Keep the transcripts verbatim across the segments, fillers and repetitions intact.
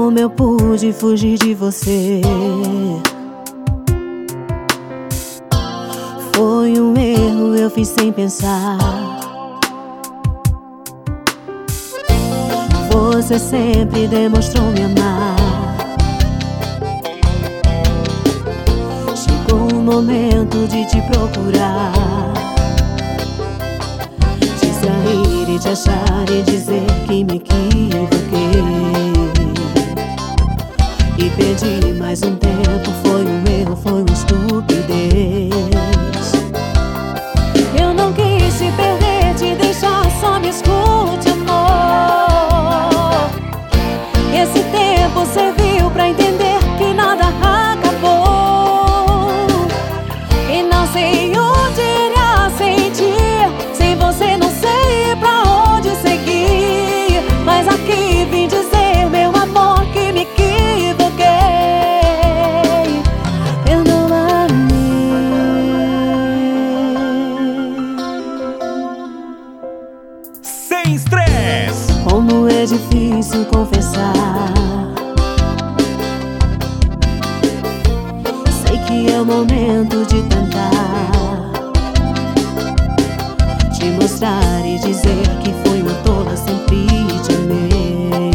Como eu pude fugir de você? Foi um erro, eu fiz sem pensar. Você sempre demonstrou me amar. Chegou o momento de te procurar, de sair e te achar e dizer que me equivoquei. E perdi mais um tempo, foi um erro, foi uma estupidez. Eu não quis te perder, te deixar, só me escute, amor. Esse tempo serviu pra entender que nada acabou. E não sei onde iria sentir, sem você não sei pra onde seguir. Mas aqui vim dizer, meu amor, que me equivoquei. Perdoa-me. Sem estresse. Como é difícil confessar. Sei que é o momento de tentar te mostrar e dizer que fui uma tola, sempre te amei.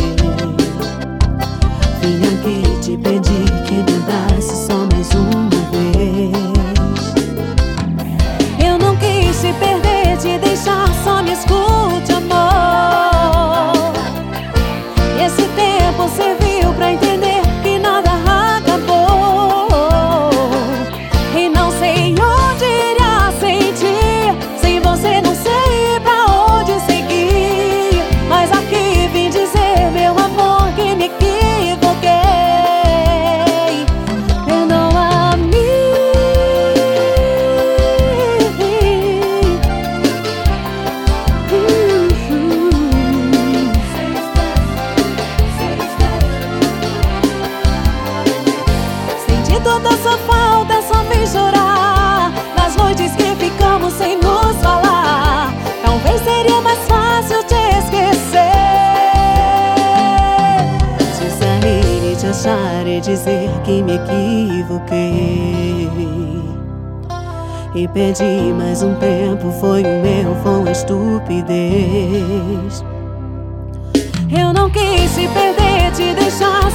Vim aqui te pedir que me andasse só mais uma vez. Eu não quis te perder, te deixar, só me escute, amor. Esse tempo serviu pra entender que nada acabou. E não sei onde iria sentir, sem você não sei pra onde seguir. Mas aqui vim dizer, meu amor, que me equivoquei. Perdoa-me. Senti toda essa falta, só fiz chorar nas noites que ficamos sem nos falar. Talvez seria mais fácil te esquecer, de sair e te achar e dizer que me equivoquei. E perdi mais um tempo, foi um erro, foi uma estupidez. Eu não quis te perder, te deixar,